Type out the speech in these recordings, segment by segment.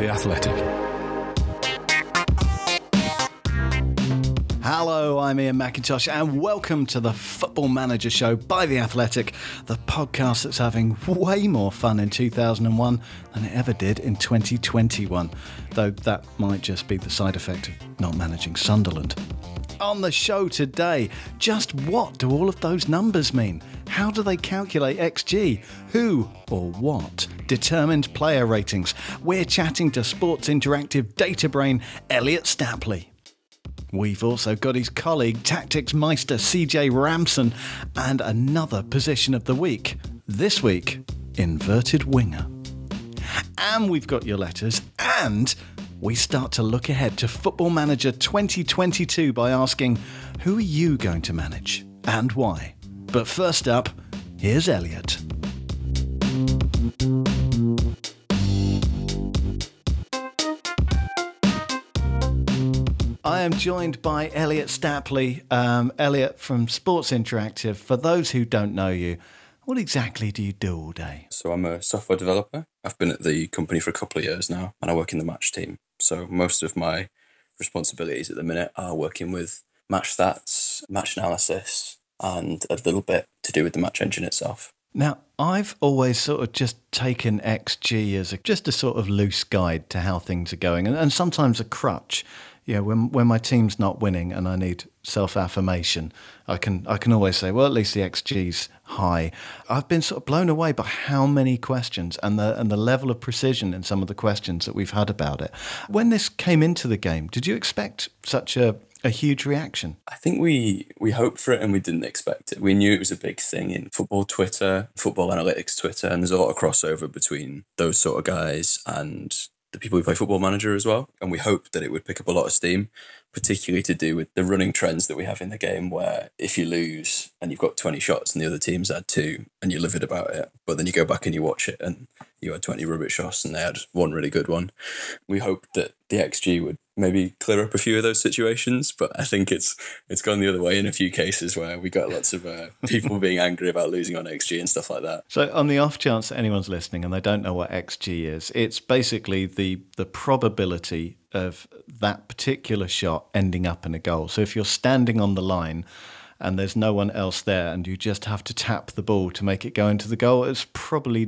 Athletic. Hello, I'm Ian McIntosh and welcome to the Football Manager Show by The Athletic, the podcast that's having way more fun in 2001 than it ever did in 2021, though that might just be the side effect of not managing Sunderland. On the show today, just what do all of those numbers mean? How do they calculate XG? Who or what determined player ratings? We're chatting to Sports Interactive data brain Elliot Stapley. We've also got his colleague, Tactics Meister CJ Ramson, and another position of the week. This week, inverted winger. And we've got your letters, and we start to look ahead to Football Manager 2022 by asking, who are you going to manage and why? But first up, here's Elliot. I am joined by Elliot Stapley. Elliot from Sports Interactive. For those who don't know you, what exactly do you do all day? So I'm a software developer. I've been at the company for a couple of years now, and I work in the match team. So most of my responsibilities at the minute are working with match stats, match analysis, and a little bit to do with the match engine itself. Now, I've always sort of just taken XG as just a sort of loose guide to how things are going, and sometimes a crutch. Yeah, when my team's not winning and I need self-affirmation, I can always say, well, at least the XG's high. I've been sort of blown away by how many questions and the level of precision in some of the questions that we've had about it. When this came into the game, did you expect such a huge reaction? I think we hoped for it and we didn't expect it. We knew it was a big thing in football Twitter, football analytics Twitter, and there's a lot of crossover between those sort of guys and the people who play Football Manager as well. And we hoped that it would pick up a lot of steam, particularly to do with the running trends that we have in the game, where if you lose and you've got 20 shots and the other team's had 2 and you're livid about it, but then you go back and you watch it and you had 20 rubbish shots and they had one really good one. We hoped that the XG would maybe clear up a few of those situations, but I think it's gone the other way in a few cases where we got lots of people being angry about losing on XG and stuff like that. So on the off chance that anyone's listening and they don't know what XG is, it's basically the probability of that particular shot ending up in a goal. So if you're standing on the line and there's no one else there and you just have to tap the ball to make it go into the goal, it's probably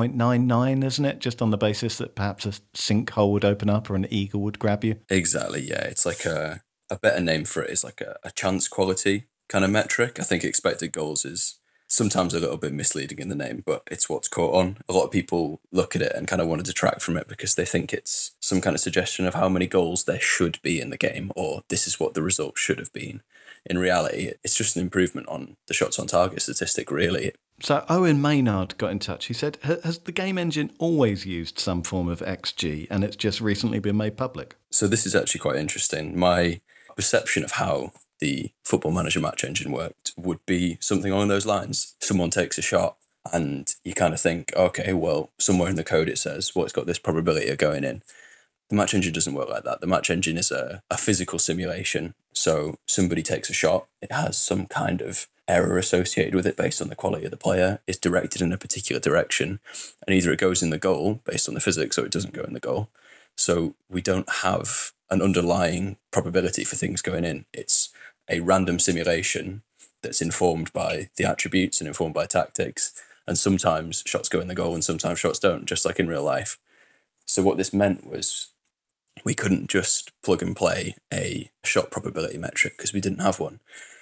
0.99, isn't it? Just on the basis that perhaps a sinkhole would open up or an eagle would grab you. Exactly, yeah. It's like a better name for it is like a chance quality kind of metric. I think expected goals is sometimes a little bit misleading in the name, but it's what's caught on. A lot of people look at it and kind of want to detract from it because they think it's some kind of suggestion of how many goals there should be in the game, or this is what the result should have been. In reality, it's just an improvement on the shots on target statistic, really. So Owen Maynard got in touch. He said, has the game engine always used some form of XG and it's just recently been made public? So this is actually quite interesting. My perception of how the Football Manager match engine worked would be something along those lines. Someone takes a shot and you kind of think, okay, well, somewhere in the code it says, well, it's got this probability of going in. The match engine doesn't work like that. The match engine is a physical simulation. So somebody takes a shot, it has some kind of error associated with it based on the quality of the player. It's directed in a particular direction, and either it goes in the goal based on the physics or it doesn't go in the goal. So we don't have an underlying probability for things going in. It's a random simulation that's informed by the attributes and informed by tactics. And sometimes shots go in the goal and sometimes shots don't, just like in real life. So what this meant was we couldn't just plug and play a shot probability metric because we didn't have one.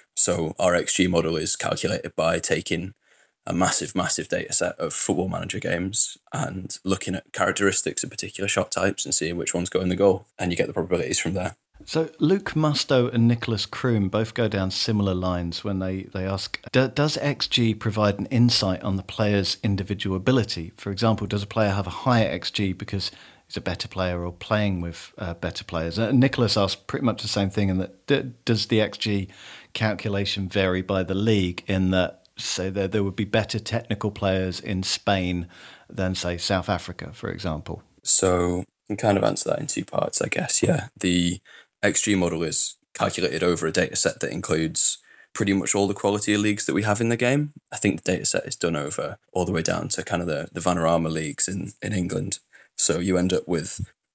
So our XG model is calculated by taking a massive data set of Football Manager games and looking at characteristics of particular shot types and seeing which ones go in the goal. And you get the probabilities from there. So Luke Musto and Nicholas Kroom both go down similar lines when they ask, does XG provide an insight on the player's individual ability? For example, does a player have a higher XG because he's a better player or playing with better players? Nicholas asked pretty much the same thing, in that does the XG calculation vary by the league, in that, say, there would be better technical players in Spain than, say, South Africa, for example? So you can kind of answer that in 2 parts, I guess. Yeah, the XG model is calculated over a data set that includes pretty much all the quality of leagues that we have in the game. I think the data set is done over all the way down to kind of the Vanarama leagues in England. So you end up with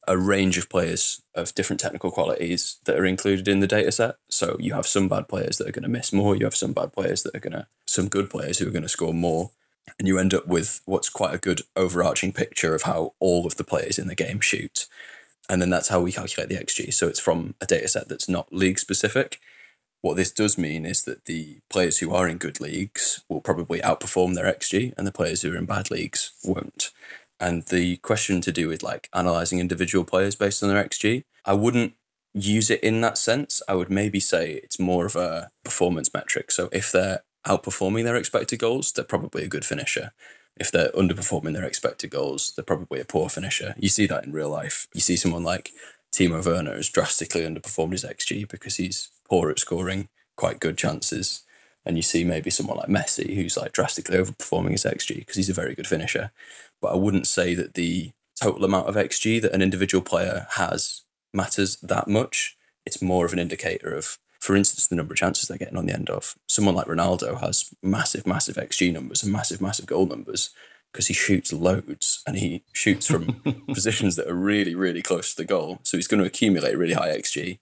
a range of players of different technical qualities that are included in the data set. So you have some bad players that are going to miss more. You have some bad players that are some good players who are going to score more. And you end up with what's quite a good overarching picture of how all of the players in the game shoot. And then that's how we calculate the XG. So it's from a data set that's not league specific. What this does mean is that the players who are in good leagues will probably outperform their XG, and the players who are in bad leagues won't. And the question to do with like analysing individual players based on their XG, I wouldn't use it in that sense. I would maybe say it's more of a performance metric. So if they're outperforming their expected goals, they're probably a good finisher. If they're underperforming their expected goals, they're probably a poor finisher. You see that in real life. You see someone like Timo Werner has drastically underperformed his XG because he's poor at scoring quite good chances. And you see maybe someone like Messi who's like drastically overperforming his XG because he's a very good finisher. But I wouldn't say that the total amount of XG that an individual player has matters that much. It's more of an indicator of, for instance, the number of chances they're getting on the end of. Someone like Ronaldo has massive, massive XG numbers and massive, massive goal numbers because he shoots loads and he shoots from positions that are really, really close to the goal. So he's going to accumulate really high XG.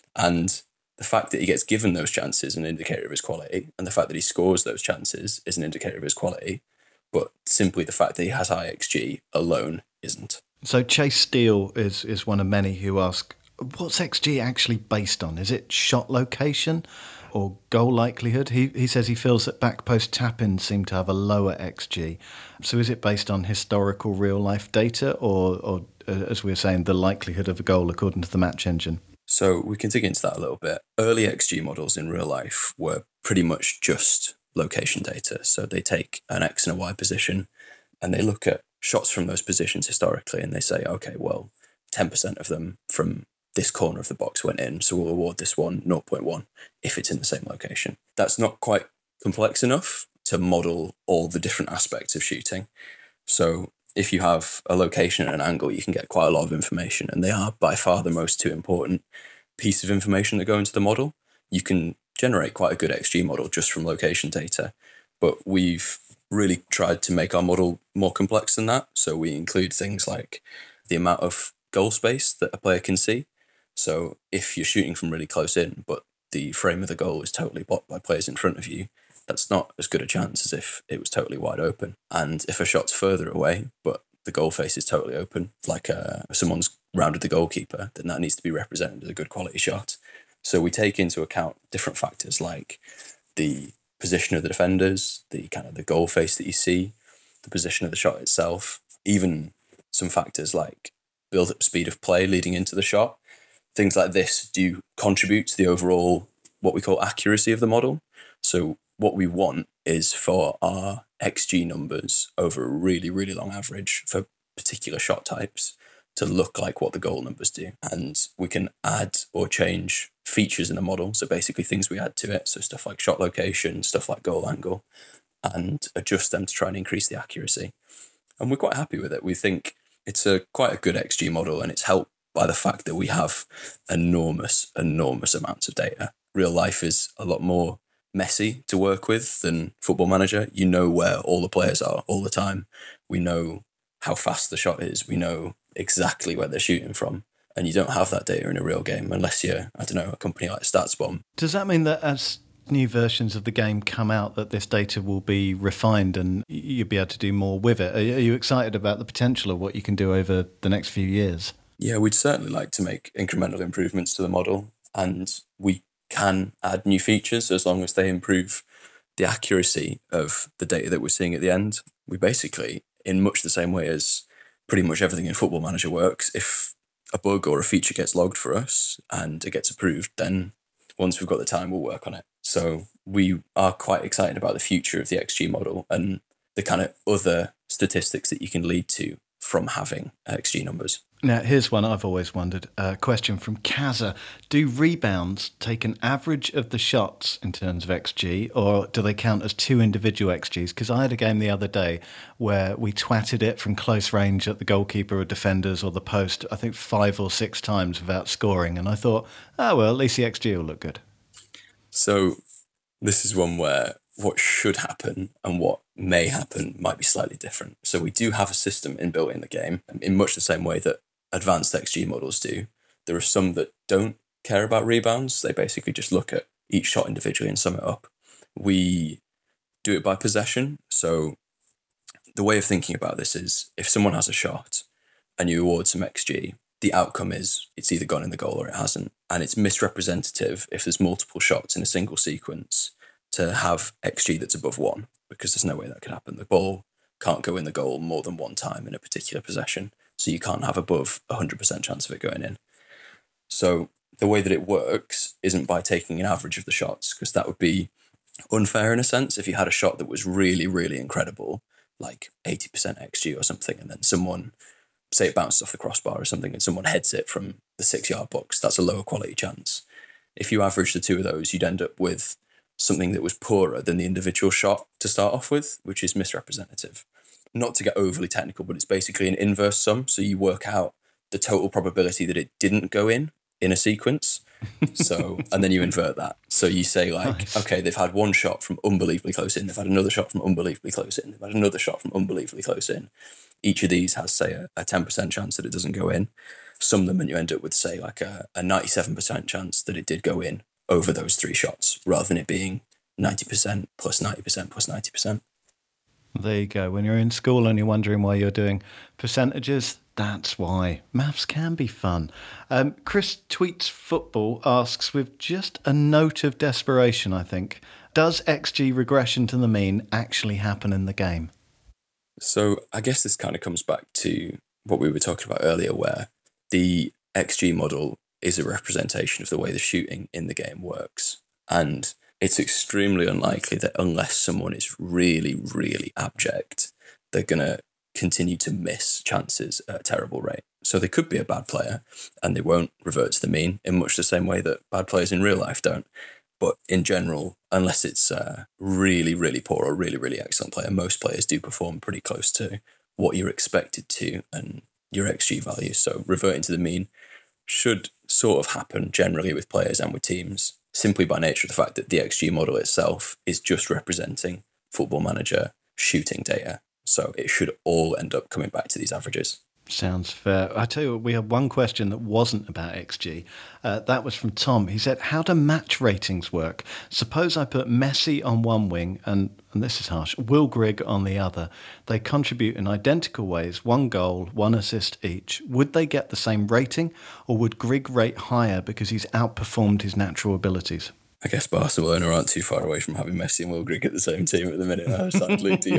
And the fact that he gets given those chances is an indicator of his quality. And the fact that he scores those chances is an indicator of his quality. But simply the fact that he has high XG alone isn't. So Chase Steele is one of many who ask, what's XG actually based on? Is it shot location or goal likelihood? He says he feels that back post tap-ins seem to have a lower XG. So is it based on historical real-life data or, as we were saying, the likelihood of a goal according to the match engine? So we can dig into that a little bit. Early XG models in real life were pretty much just location data. So they take an X and a Y position and they look at shots from those positions historically and they say, okay, well, 10% of them from this corner of the box went in, so we'll award this one 0.1 if it's in the same location. That's not quite complex enough to model all the different aspects of shooting. So if you have a location and an angle, you can get quite a lot of information, and they are by far the most two important piece of information that go into the model. You can generate quite a good XG model just from location data, but we've really tried to make our model more complex than that. So we include things like the amount of goal space that a player can see. So if you're shooting from really close in, but the frame of the goal is totally blocked by players in front of you, that's not as good a chance as if it was totally wide open. And if a shot's further away, but the goal face is totally open, like someone's rounded the goalkeeper, then that needs to be represented as a good quality shot. So we take into account different factors like the position of the defenders, the kind of the goal face that you see, the position of the shot itself, even some factors like build-up speed of play leading into the shot. Things like this do contribute to the overall, what we call accuracy of the model. So what we want is for our XG numbers over a really, really long average for particular shot types to look like what the goal numbers do. And we can add or change features in the model. So basically things we add to it. So stuff like shot location, stuff like goal angle, and adjust them to try and increase the accuracy. And we're quite happy with it. We think it's quite a good XG model, and it's helped by the fact that we have enormous amounts of data. Real life is a lot more messy to work with than Football Manager. You know where all the players are all the time. We know how fast the shot is. We know exactly where they're shooting from. And you don't have that data in a real game unless you're, I don't know, a company like StatsBomb. Does that mean that as new versions of the game come out that this data will be refined and you'll be able to do more with it? Are you excited about the potential of what you can do over the next few years? Yeah, we'd certainly like to make incremental improvements to the model, and we can add new features as long as they improve the accuracy of the data that we're seeing at the end. We basically, in much the same way as pretty much everything in Football Manager works, if a bug or a feature gets logged for us and it gets approved, then once we've got the time, we'll work on it. So we are quite excited about the future of the XG model and the kind of other statistics that you can lead to from having XG numbers. Now, here's one I've always wondered. A question from Kaza. Do rebounds take an average of the shots in terms of XG, or do they count as two individual XGs? Because I had a game the other day where we twatted it from close range at the goalkeeper or defenders or the post, I think 5 or 6 times without scoring. And I thought, well, at least the XG will look good. So this is one where what should happen and what may happen might be slightly different. So we do have a system inbuilt in the game in much the same way that advanced XG models do. There are some that don't care about rebounds. They basically just look at each shot individually and sum it up. We do it by possession. So the way of thinking about this is if someone has a shot and you award some XG, the outcome is it's either gone in the goal or it hasn't. And it's misrepresentative if there's multiple shots in a single sequence to have XG that's above 1, because there's no way that could happen. The ball can't go in the goal more than one time in a particular possession. So you can't have above 100% chance of it going in. So the way that it works isn't by taking an average of the shots, because that would be unfair in a sense. If you had a shot that was really, really incredible, like 80% XG or something, and then someone, say it bounces off the crossbar or something, and someone heads it from the 6-yard box, that's a lower quality chance. If you average the two of those, you'd end up with something that was poorer than the individual shot to start off with, which is misrepresentative. Not to get overly technical, but it's basically an inverse sum. So you work out the total probability that it didn't go in a sequence. So, and then you invert that. So you say like, nice. Okay, they've had one shot from unbelievably close in. They've had another shot from unbelievably close in. They've had another shot from unbelievably close in. Each of these has, say, a 10% chance that it doesn't go in. Sum them and you end up with, say, like a 97% chance that it did go in over those 3 shots, rather than it being 90% plus 90% plus 90%. There you go. When you're in school and you're wondering why you're doing percentages, that's why. Maths can be fun. Chris Tweets Football asks, with just a note of desperation, I think, does XG regression to the mean actually happen in the game? So I guess this kind of comes back to what we were talking about earlier, where the XG model is a representation of the way the shooting in the game works. And it's extremely unlikely that unless someone is really, really abject, they're going to continue to miss chances at a terrible rate. So they could be a bad player and they won't revert to the mean in much the same way that bad players in real life don't. But in general, unless it's a really, really poor or really, really excellent player, most players do perform pretty close to what you're expected to and your XG value. So reverting to the mean should sort of happen generally with players and with teams, simply by nature of the fact that the XG model itself is just representing Football Manager shooting data. So it should all end up coming back to these averages. Sounds fair. I tell you what, we had one question that wasn't about XG. That was from Tom. He said, how do match ratings work? Suppose I put Messi on one wing and this is harsh, Will Grigg on the other. They contribute in identical ways, 1 goal, 1 assist each. Would they get the same rating, or would Grigg rate higher because he's outperformed his natural abilities? I guess Barcelona aren't too far away from having Messi and Will Grigg at the same team at the minute. Sadly, De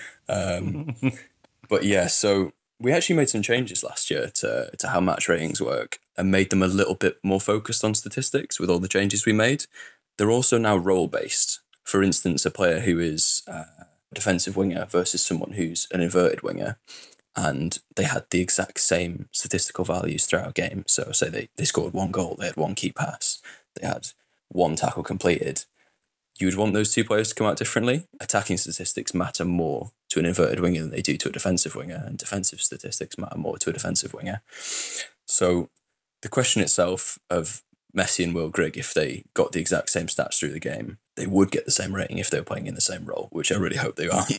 Jong. But yeah, so we actually made some changes last year to how match ratings work and made them a little bit more focused on statistics with all the changes we made. They're also now role-based. For instance, a player who is a defensive winger versus someone who's an inverted winger, and they had the exact same statistical values throughout a game. So say they scored 1 goal, they had 1 key pass, they had 1 tackle completed. You would want those 2 players to come out differently. Attacking statistics matter more to an inverted winger than they do to a defensive winger, and defensive statistics matter more to a defensive winger. So the question itself of Messi and Will Grigg, if they got the exact same stats through the game, they would get the same rating if they were playing in the same role, which I really hope they aren't.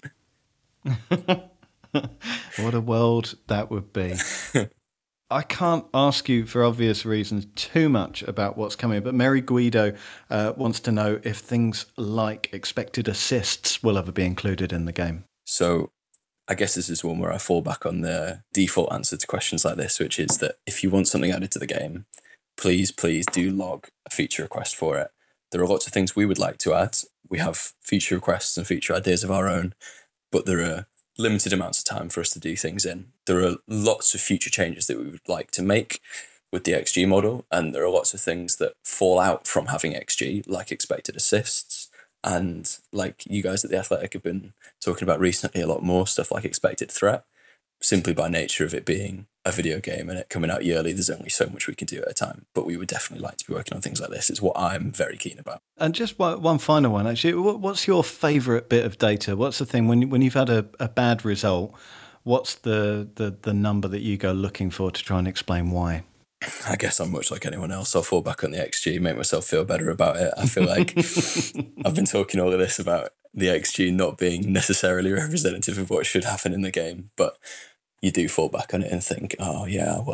What a world that would be. I can't ask you, for obvious reasons, too much about what's coming, but Mary Guido wants to know if things like expected assists will ever be included in the game. So I guess this is one where I fall back on the default answer to questions like this, which is that if you want something added to the game, please do log a feature request for it. There are lots of things we would like to add. We have feature requests and feature ideas of our own, but there are limited amounts of time for us to do things in. There are lots of future changes that we would like to make with the XG model, and there are lots of things that fall out from having XG, like expected assists, and like you guys at The Athletic have been talking about recently, a lot more stuff like expected threat. Simply by nature of it being a video game and it coming out yearly, there's only so much we can do at a time. But we would definitely like to be working on things like this. It's what I'm very keen about. And just one final one, actually. What's your favourite bit of data? What's the thing, when you've had a bad result, what's the number that you go looking for to try and explain why? I guess I'm much like anyone else. I'll fall back on the XG, make myself feel better about it. I feel like I've been talking all of this about the XG not being necessarily representative of what should happen in the game, but you do fall back on it and think, oh yeah, well,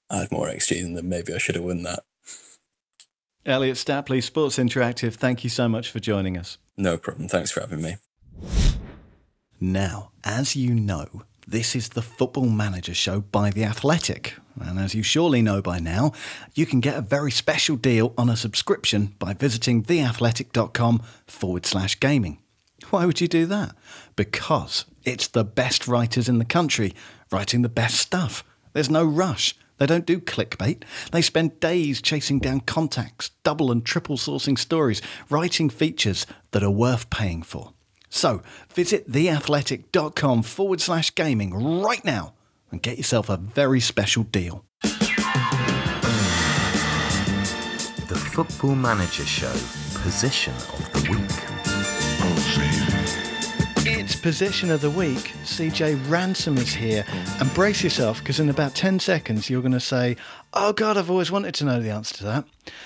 I had more XG than them. Maybe I should have won that. Elliot Stapley, Sports Interactive, thank you so much for joining us. No problem. Thanks for having me. Now, as you know, this is the Football Manager Show by The Athletic. And as you surely know by now, you can get a very special deal on a subscription by visiting theathletic.com/gaming. Why would you do that? Because it's the best writers in the country writing the best stuff. There's no rush. They don't do clickbait. They spend days chasing down contacts, double and triple sourcing stories, writing features that are worth paying for. So visit theathletic.com/gaming right now and get yourself a very special deal. The Football Manager Show, Position of the Week. It's Position of the Week. CJ Ransom is here. And brace yourself, because in about 10 seconds you're going to say, oh God, I've always wanted to know the answer to that.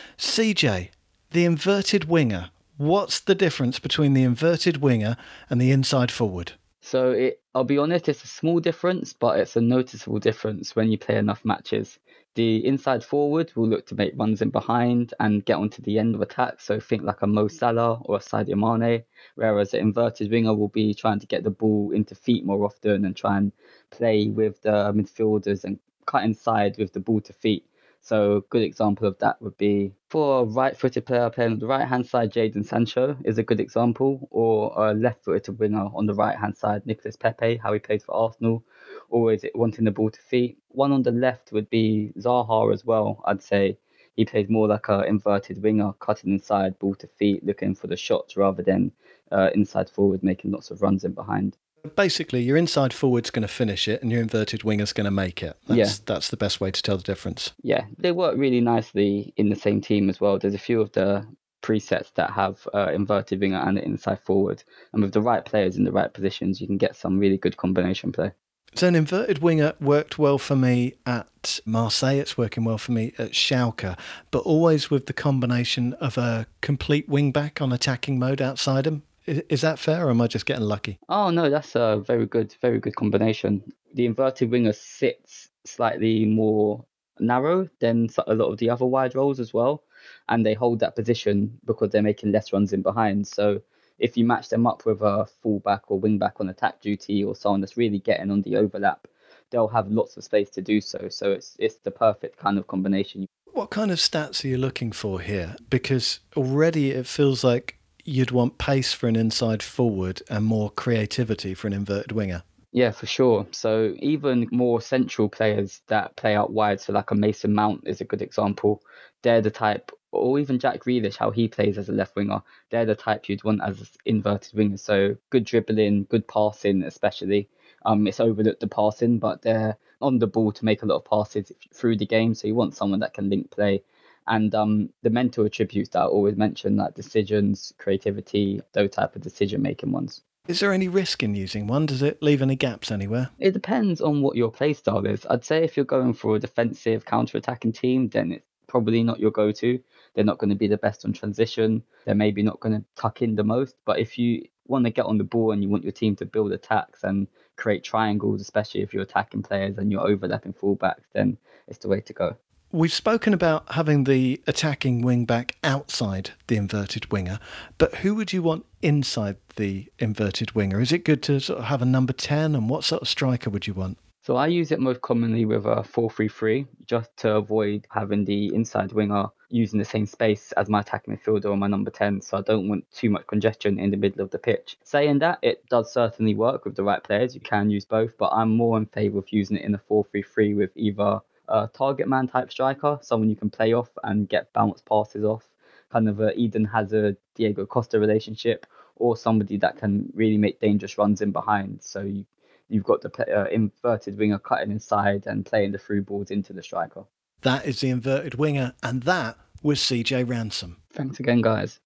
CJ, the inverted winger. What's the difference between the inverted winger and the inside forward? So I'll be honest, it's a small difference, but it's a noticeable difference when you play enough matches. The inside forward will look to make runs in behind and get onto the end of attack, so think like a Mo Salah or a Sadio Mane, whereas the inverted winger will be trying to get the ball into feet more often and try and play with the midfielders and cut inside with the ball to feet. So a good example of that would be for a right-footed player playing on the right-hand side, Jadon Sancho is a good example, or a left-footed winger on the right-hand side, Nicolas Pepe, how he played for Arsenal, or is it wanting the ball to feet? One on the left would be Zaha as well, I'd say. He plays more like an inverted winger, cutting inside, ball to feet, looking for the shots rather than inside forward, making lots of runs in behind. Basically, your inside forward's going to finish it and your inverted winger's going to make it. That's the best way to tell the difference. Yeah, they work really nicely in the same team as well. There's a few of the presets that have inverted winger and inside forward. And with the right players in the right positions, you can get some really good combination play. So an inverted winger worked well for me at Marseille. It's working well for me at Schalke, but always with the combination of a complete wing back on attacking mode outside him. Is that fair, or am I just getting lucky? Oh, no, that's a very good combination. The inverted winger sits slightly more narrow than a lot of the other wide roles as well. And they hold that position because they're making less runs in behind. So if you match them up with a fullback or wing back on attack duty or someone that's really getting on the overlap, they'll have lots of space to do so. So it's the perfect kind of combination. What kind of stats are you looking for here? Because already it feels like you'd want pace for an inside forward and more creativity for an inverted winger. Yeah, for sure. So even more central players that play out wide, so like a Mason Mount is a good example. They're the type, or even Jack Grealish, how he plays as a left winger, they're the type you'd want as inverted wingers. So good dribbling, good passing especially. It's overlooked the passing, but they're on the ball to make a lot of passes through the game. So you want someone that can link play. And the mental attributes that I always mention, like decisions, creativity, those type of decision-making ones. Is there any risk in using one? Does it leave any gaps anywhere? It depends on what your play style is. I'd say if you're going for a defensive, counter-attacking team, then it's probably not your go-to. They're not going to be the best on transition. They're maybe not going to tuck in the most. But if you want to get on the ball and you want your team to build attacks and create triangles, especially if you're attacking players and you're overlapping fullbacks, then it's the way to go. We've spoken about having the attacking wing back outside the inverted winger, but who would you want inside the inverted winger? Is it good to sort of have a number 10, and what sort of striker would you want? So I use it most commonly with a 4-3-3, just to avoid having the inside winger using the same space as my attacking midfielder or my number 10, so I don't want too much congestion in the middle of the pitch. Saying that, it does certainly work with the right players. You can use both, but I'm more in favour of using it in a 4-3-3 with either a target man type striker, someone you can play off and get bounce passes off, kind of a Eden Hazard, Diego Costa relationship, or somebody that can really make dangerous runs in behind. So you've got the inverted winger cutting inside and playing the through balls into the striker. That is the inverted winger, and that was CJ Ransom. Thanks again, guys.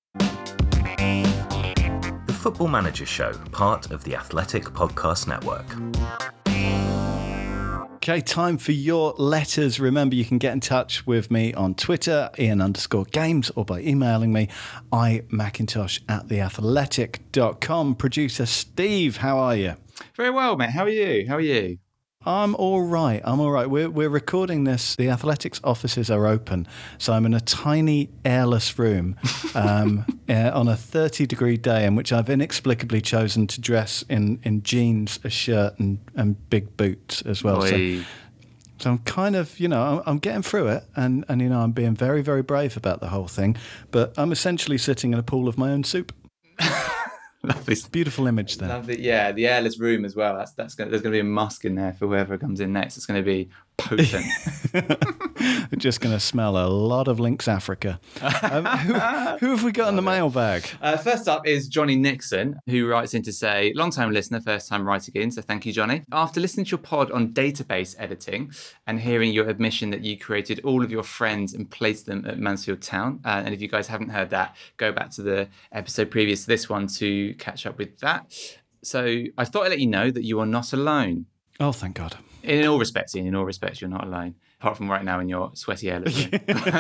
The Football Manager Show, part of the Athletic Podcast Network. Okay, time for your letters. Remember, you can get in touch with me on Twitter, Ian_Games, or by emailing me, iMcintosh@theathletic.com. Producer Steve, how are you? Very well, mate. How are you? I'm all right. We're recording this. The Athletics offices are open, so I'm in a tiny airless room on a 30-degree day in which I've inexplicably chosen to dress in jeans, a shirt, and big boots as well. So I'm kind of, I'm getting through it, and I'm being very, very brave about the whole thing. But I'm essentially sitting in a pool of my own soup. Lovely. Beautiful image there. Lovely. Yeah, the airless room as well. There's going to be a musk in there for whoever comes in next. It's going to be potent. We're just going to smell a lot of Lynx Africa. Who have we got in the mailbag? First up is Johnny Nixon, who writes in to say, long-time listener, first-time writing in, so thank you, Johnny. After listening to your pod on database editing and hearing your admission that you created all of your friends and placed them at Mansfield Town, and if you guys haven't heard that, go back to the episode previous to this one to catch up with that. So I thought I'd let you know that you are not alone. Oh, thank God. In all respects, Ian, you're not alone. Apart from right now in your sweaty airless room.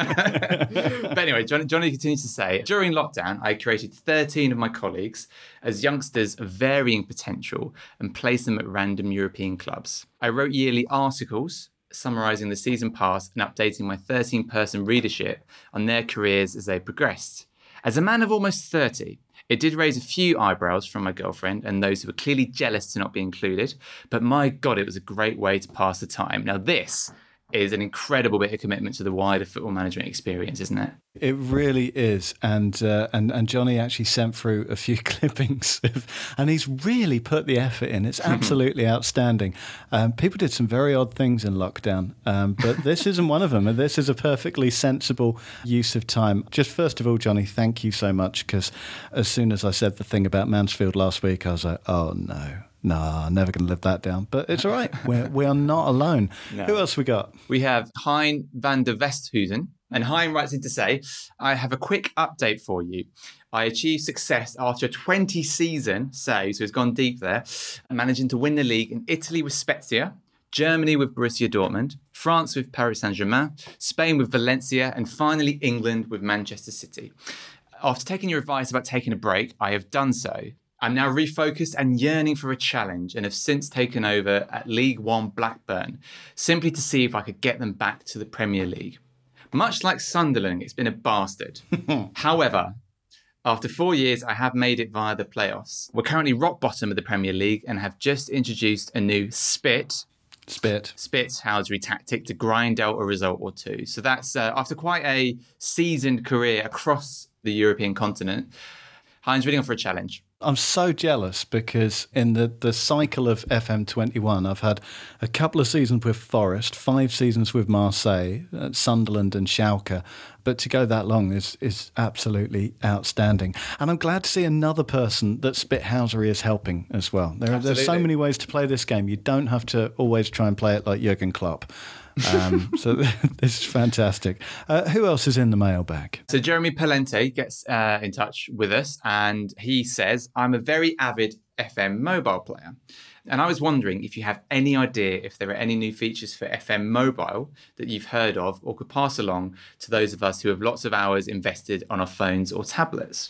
But anyway, Johnny continues to say, during lockdown, I created 13 of my colleagues as youngsters of varying potential and placed them at random European clubs. I wrote yearly articles summarising the season past and updating my 13-person readership on their careers as they progressed. As a man of almost 30, it did raise a few eyebrows from my girlfriend and those who were clearly jealous to not be included, but my God, it was a great way to pass the time. Now this is an incredible bit of commitment to the wider football management experience, isn't it? It really is, and Johnny actually sent through a few clippings, and he's really put the effort in. It's absolutely outstanding. People did some very odd things in lockdown, but this isn't one of them, and this is a perfectly sensible use of time. Just first of all, Johnny, thank you so much, because as soon as I said the thing about Mansfield last week, I was like, oh no. I'm never going to live that down. But it's all right. We are not alone. No. Who else we got? We have Hein van der Westhuizen. And Hein writes in to say, I have a quick update for you. I achieved success after a 20-season save, so it's gone deep there, managing to win the league in Italy with Spezia, Germany with Borussia Dortmund, France with Paris Saint-Germain, Spain with Valencia, and finally England with Manchester City. After taking your advice about taking a break, I have done so. I'm now refocused and yearning for a challenge and have since taken over at League One Blackburn, simply to see if I could get them back to the Premier League. Much like Sunderland, it's been a bastard. However, after 4 years, I have made it via the playoffs. We're currently rock bottom of the Premier League and have just introduced a new Spitz-Housery tactic to grind out a result or two. So that's after quite a seasoned career across the European continent. Hein's really on for a challenge. I'm so jealous because in the cycle of FM21, I've had a couple of seasons with Forest, 5 seasons with Marseille, Sunderland and Schalke. But to go that long is absolutely outstanding. And I'm glad to see another person that Spitz-Housery is helping as well. There's so many ways to play this game. You don't have to always try and play it like Jurgen Klopp. So this is fantastic. Who else is in the mailbag? So Jeremy Palente gets in touch with us and he says, I'm a very avid FM mobile player. And I was wondering if you have any idea if there are any new features for FM mobile that you've heard of or could pass along to those of us who have lots of hours invested on our phones or tablets.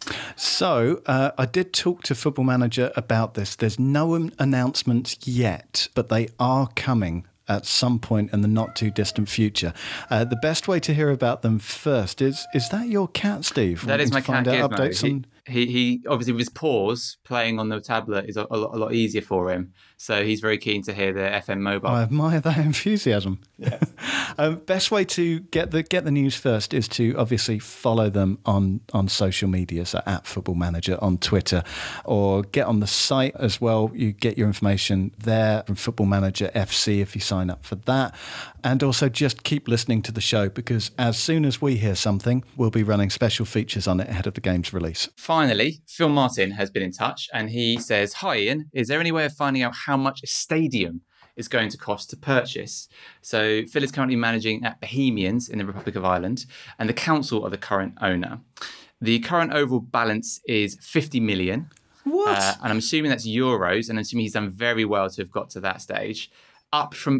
So I did talk to Football Manager about this. There's no announcements yet, but they are coming at some point in the not too distant future. The best way to hear about them first is that your cat, Steve? That is my cat, Gizmo. He obviously with his paws playing on the tablet is a lot easier for him. So he's very keen to hear the FM mobile. I admire that enthusiasm. Yes. Best way to get the news first is to obviously follow them on social media, so at Football Manager on Twitter, or get on the site as well. You get your information there from Football Manager FC if you sign up for that. And also just keep listening to the show because as soon as we hear something, we'll be running special features on it ahead of the game's release. Finally, Phil Martin has been in touch and he says, hi Ian, is there any way of finding out how much a stadium is going to cost to purchase? So Phil is currently managing at Bohemians in the Republic of Ireland and the council are the current owner. The current overall balance is 50 million. What? And I'm assuming that's euros and I'm assuming he's done very well to have got to that stage. Up from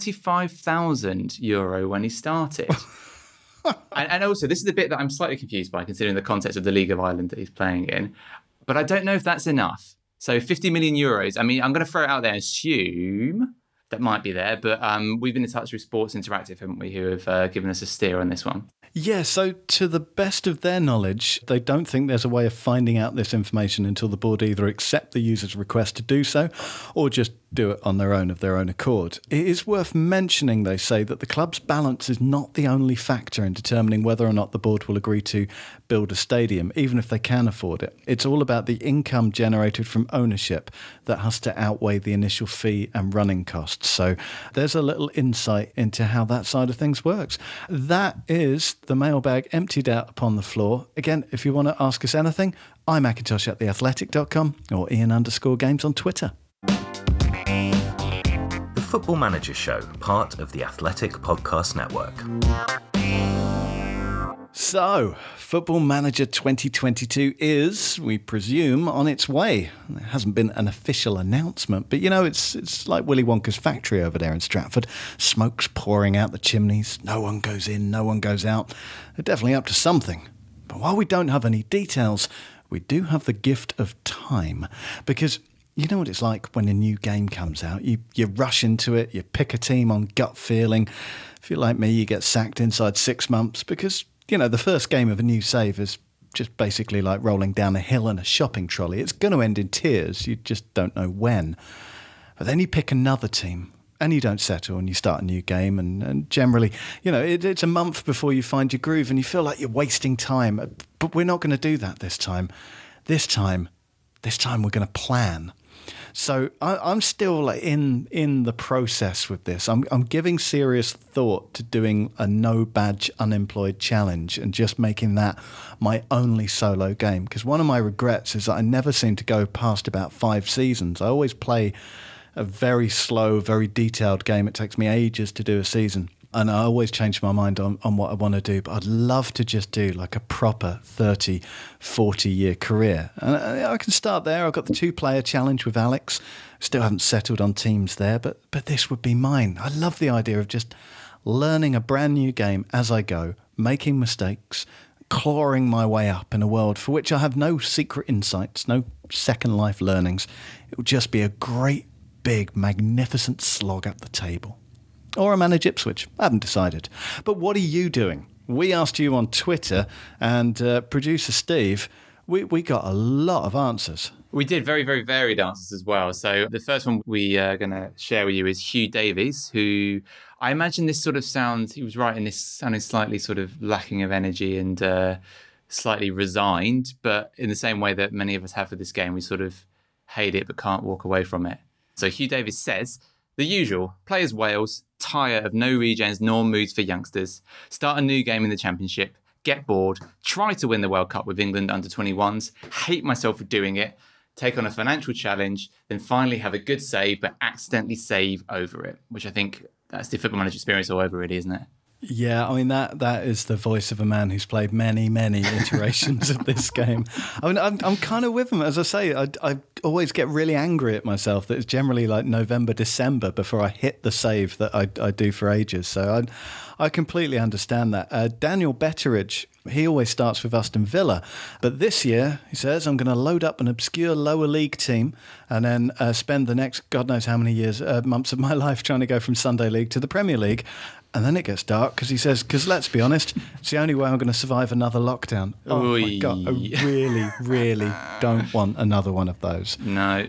€35,000 when he started. and also, this is the bit that I'm slightly confused by, considering the context of the League of Ireland that he's playing in. But I don't know if that's enough. So €50 million. I mean, I'm going to throw it out there and assume that might be there. But we've been in touch with Sports Interactive, haven't we, who have given us a steer on this one. Yeah, so to the best of their knowledge, they don't think there's a way of finding out this information until the board either accept the user's request to do so or just do it on their own of their own accord. It is worth mentioning, they say, that the club's balance is not the only factor in determining whether or not the board will agree to build a stadium, even if they can afford it. It's all about the income generated from ownership that has to outweigh the initial fee and running costs. So there's a little insight into how that side of things works. That is the mailbag emptied out upon the floor. Again, if you want to ask us anything, I'm Macintosh at theathletic.com or Ian_Games on Twitter. The Football Manager Show, part of the Athletic Podcast Network. So, Football Manager 2022 is, we presume, on its way. There hasn't been an official announcement, but it's like Willy Wonka's factory over there in Stratford. Smoke's pouring out the chimneys. No one goes in, no one goes out. They're definitely up to something. But while we don't have any details, we do have the gift of time. Because you know what it's like when a new game comes out. You rush into it, you pick a team on gut feeling. If you're like me, you get sacked inside 6 months because, the first game of a new save is just basically like rolling down a hill in a shopping trolley. It's going to end in tears. You just don't know when. But then you pick another team and you don't settle and you start a new game. And generally, it's a month before you find your groove and you feel like you're wasting time. But we're not going to do that this time. This time we're going to plan. So I'm still in the process with this. I'm giving serious thought to doing a no badge unemployed challenge and just making that my only solo game. Because one of my regrets is that I never seem to go past about 5 seasons. I always play a very slow, very detailed game. It takes me ages to do a season. And I always change my mind on what I want to do. But I'd love to just do like a proper 30, 40-year career. And I can start there. I've got the 2-player challenge with Alex. Still haven't settled on teams there, but this would be mine. I love the idea of just learning a brand new game as I go, making mistakes, clawing my way up in a world for which I have no secret insights, no second life learnings. It would just be a great, big, magnificent slog up the table. Or I manage Ipswich. I haven't decided. But what are you doing? We asked you on Twitter, and producer Steve, we got a lot of answers. We did very, very varied answers as well. So the first one we are going to share with you is Hugh Davies, who I imagine this sort of sounds, he was writing this sounding slightly sort of lacking of energy and slightly resigned, but in the same way that many of us have for this game, we sort of hate it but can't walk away from it. So Hugh Davies says, the usual, play as Wales, tire of no regens nor moods for youngsters, start a new game in the Championship, get bored, try to win the World Cup with England under 21s, hate myself for doing it, take on a financial challenge, then finally have a good save but accidentally save over it, which I think that's the Football Manager experience all over, really, isn't it? Yeah, I mean, that is the voice of a man who's played many, many iterations of this game. I mean, I'm kind of with him. As I say, I always get really angry at myself that it's generally like November, December before I hit the save that I do for ages. So I completely understand that. Daniel Betteridge, he always starts with Aston Villa. But this year, he says, I'm going to load up an obscure lower league team and then spend the next God knows how many months of my life trying to go from Sunday League to the Premier League. And then it gets dark because he says, because let's be honest, it's the only way I'm going to survive another lockdown. Oh, my God. I really, really don't want another one of those. No.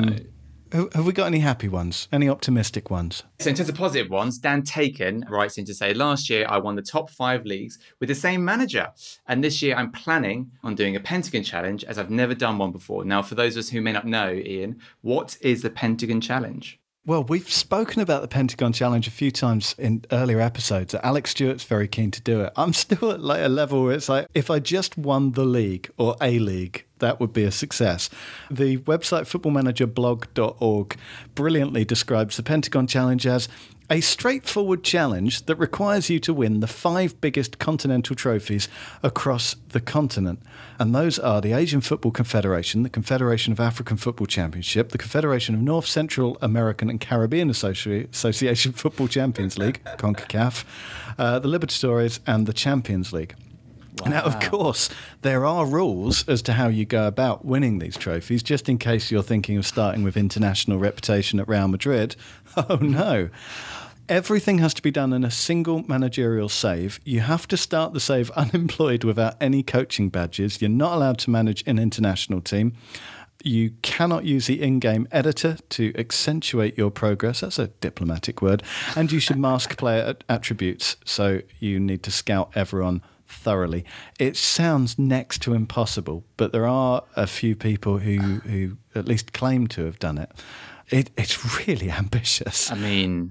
Have we got any happy ones? Any optimistic ones? So in terms of positive ones, Dan Taken writes in to say, last year I won the top 5 leagues with the same manager. And this year I'm planning on doing a Pentagon Challenge as I've never done one before. Now, for those of us who may not know, Ian, what is the Pentagon Challenge? Well, we've spoken about the Pentagon Challenge a few times in earlier episodes. Alex Stewart's very keen to do it. I'm still at like a level where it's like, if I just won the league or a league, that would be a success. The website footballmanagerblog.org brilliantly describes the Pentagon Challenge as a straightforward challenge that requires you to win the 5 biggest continental trophies across the continent. And those are the Asian Football Confederation, the Confederation of African Football Championship, the Confederation of North Central American and Caribbean Association Football Champions League, CONCACAF, the Libertadores, and the Champions League. Now, of course, there are rules as to how you go about winning these trophies, just in case you're thinking of starting with international reputation at Real Madrid. Oh, no. Everything has to be done in a single managerial save. You have to start the save unemployed without any coaching badges. You're not allowed to manage an international team. You cannot use the in-game editor to accentuate your progress. That's a diplomatic word. And you should mask player attributes, so you need to scout everyone thoroughly. It sounds next to impossible, but there are a few people who at least claim to have done it. It's really ambitious. I mean,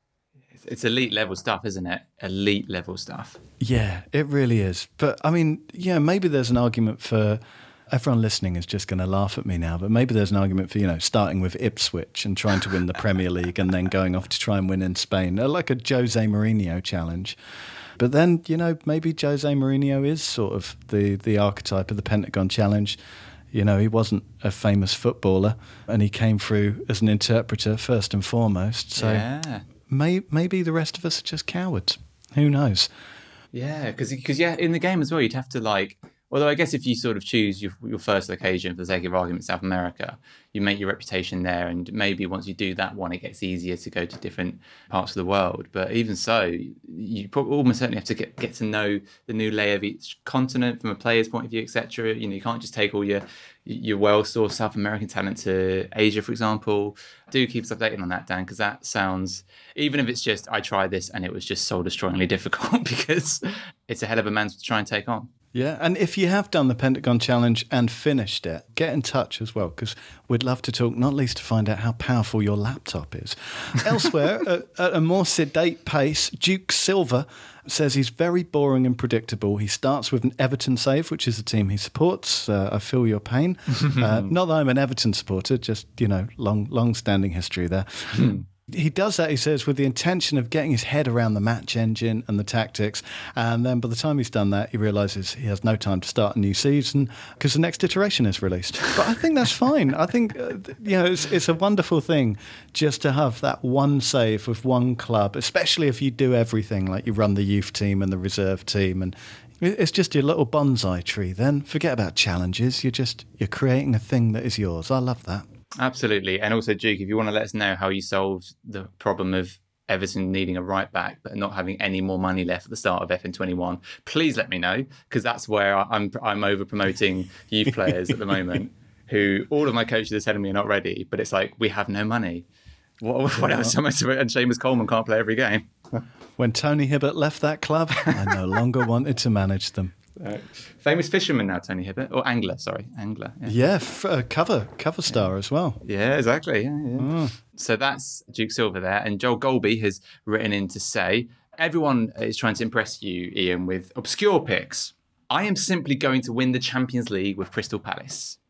it's elite level stuff, isn't it? Elite level stuff. Yeah, it really is. But I mean, yeah, maybe there's an argument for... Everyone listening is just going to laugh at me now, but maybe there's an argument for, starting with Ipswich and trying to win the Premier League and then going off to try and win in Spain, like a Jose Mourinho challenge. But then, maybe Jose Mourinho is sort of the archetype of the Pentagon Challenge. He wasn't a famous footballer and he came through as an interpreter first and foremost. So yeah. Maybe the rest of us are just cowards. Who knows? Yeah, because in the game as well, you'd have to although I guess if you sort of choose your first location, for the sake of argument, South America, you make your reputation there, and maybe once you do that one, it gets easier to go to different parts of the world. But even so, you almost certainly have to get to know the new lay of each continent from a player's point of view, etc. You can't just take all your well-sourced South American talent to Asia, for example. Do keep us updated on that, Dan, because that sounds, even if it's just I tried this and it was just soul-destroyingly difficult, because it's a hell of a mantle to try and take on. Yeah, and if you have done the Pentagon Challenge and finished it, get in touch as well, because we'd love to talk, not least to find out how powerful your laptop is. Elsewhere, at a more sedate pace, Duke Silver says he's very boring and predictable. He starts with an Everton save, which is the team he supports. I feel your pain. Not that I'm an Everton supporter, just, long-standing history there. He does that, he says, with the intention of getting his head around the match engine and the tactics. And then by the time he's done that, he realises he has no time to start a new season because the next iteration is released. But I think that's fine. I think, it's a wonderful thing just to have that one save with one club, especially if you do everything, like you run the youth team and the reserve team. And it's just your little bonsai tree then. Forget about challenges. You're creating a thing that is yours. I love that. Absolutely. And also, Duke, if you want to let us know how you solved the problem of Everton needing a right back but not having any more money left at the start of FN21, please let me know, because that's where I'm over promoting youth players at the moment who all of my coaches are telling me are not ready, but it's like, we have no money. What else am I to... And Seamus Coleman can't play every game. When Tony Hibbert left that club, I no longer wanted to manage them. Famous fisherman now, Tony Hibbert, or angler. Yeah, cover star as well. Yeah, exactly. Yeah. So that's Duke Silver there, and Joel Golby has written in to say, everyone is trying to impress you, Ian, with obscure picks. I am simply going to win the Champions League with Crystal Palace.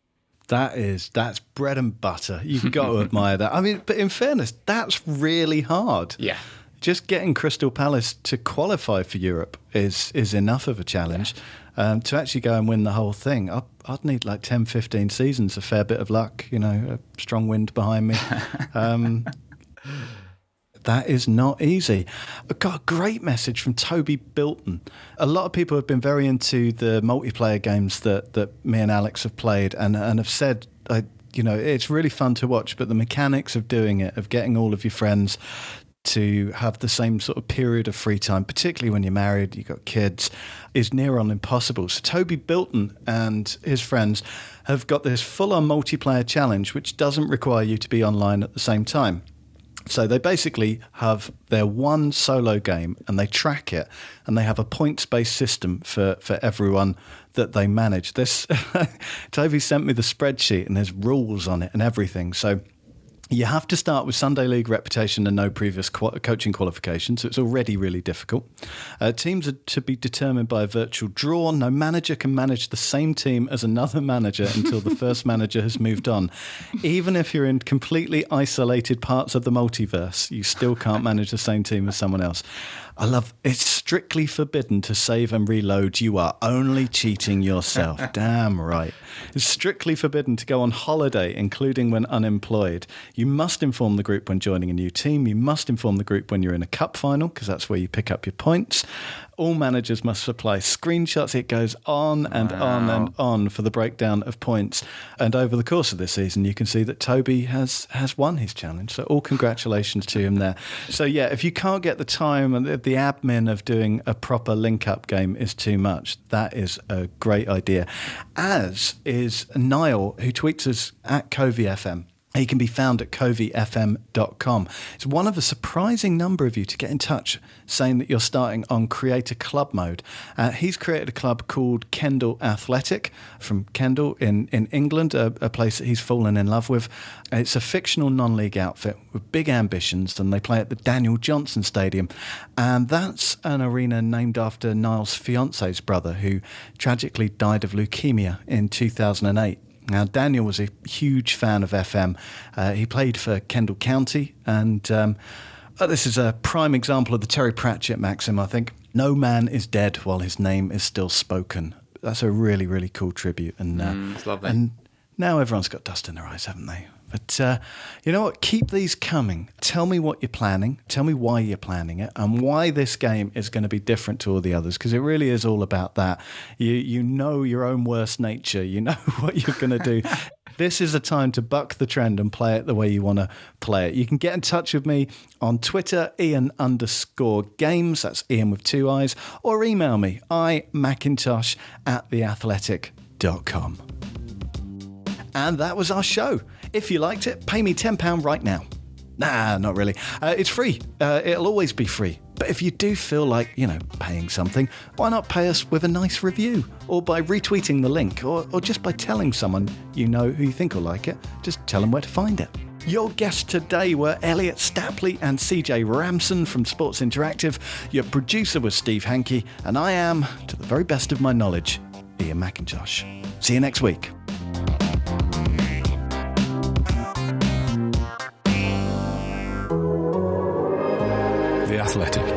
That's bread and butter. You've got to admire that. I mean, but in fairness, that's really hard. Yeah. Just getting Crystal Palace to qualify for Europe is enough of a challenge. Yeah. To actually go and win the whole thing, I'd need like 10, 15 seasons, a fair bit of luck, a strong wind behind me. That is not easy. I've got a great message from Toby Bilton. A lot of people have been very into the multiplayer games that me and Alex have played and have said, it's really fun to watch, but the mechanics of doing it, of getting all of your friends to have the same sort of period of free time, particularly when you're married, you've got kids, is near on impossible. So Toby Bilton and his friends have got this full-on multiplayer challenge, which doesn't require you to be online at the same time. So they basically have their one solo game and they track it, and they have a points-based system for everyone that they manage. Toby sent me the spreadsheet and there's rules on it and everything. So you have to start with Sunday League reputation and no previous coaching qualifications, so it's already really difficult. Teams are to be determined by a virtual draw. No manager can manage the same team as another manager until the first manager has moved on. Even if you're in completely isolated parts of the multiverse, you still can't manage the same team as someone else. I love it's strictly forbidden to save and reload. You are only cheating yourself. Damn right. It's strictly forbidden to go on holiday, including when unemployed. You must inform the group when joining a new team. You must inform the group when you're in a cup final, because that's where you pick up your points. All managers must supply screenshots. It goes on and on and on for the breakdown of points. And over the course of this season, you can see that Toby has won his challenge. So all congratulations to him there. So yeah, if you can't get the time and the admin of doing a proper link-up game is too much, that is a great idea. As is Niall, who tweets us at CoveyFM. He can be found at coveyfm.com. It's one of a surprising number of you to get in touch saying that you're starting on Create a Club mode. He's created a club called Kendal Athletic from Kendal in England, a place that he's fallen in love with. It's a fictional non-league outfit with big ambitions, and they play at the Daniel Johnson Stadium. And that's an arena named after Niall's fiance's brother, who tragically died of leukemia in 2008. Now, Daniel was a huge fan of FM. He played for Kendal County, and this is a prime example of the Terry Pratchett maxim, I think. No man is dead while his name is still spoken. That's a really, really cool tribute. And it's lovely. And now everyone's got dust in their eyes, haven't they? But you know what? Keep these coming. Tell me what you're planning. Tell me why you're planning it and why this game is going to be different to all the others, because it really is all about that. You know your own worst nature. You know what you're going to do. This is a time to buck the trend and play it the way you want to play it. You can get in touch with me on Twitter, Ian_games. That's Ian with 2 I's. Or email me, iMacintosh@theathletic.com. And that was our show. If you liked it, pay me £10 right now. Nah, not really. It's free. It'll always be free. But if you do feel like, paying something, why not pay us with a nice review? Or by retweeting the link, or just by telling someone you know who you think will like it. Just tell them where to find it. Your guests today were Elliot Stapley and CJ Ramson from Sports Interactive. Your producer was Steve Hankey. And I am, to the very best of my knowledge, Ian McIntosh. See you next week. The Athletic.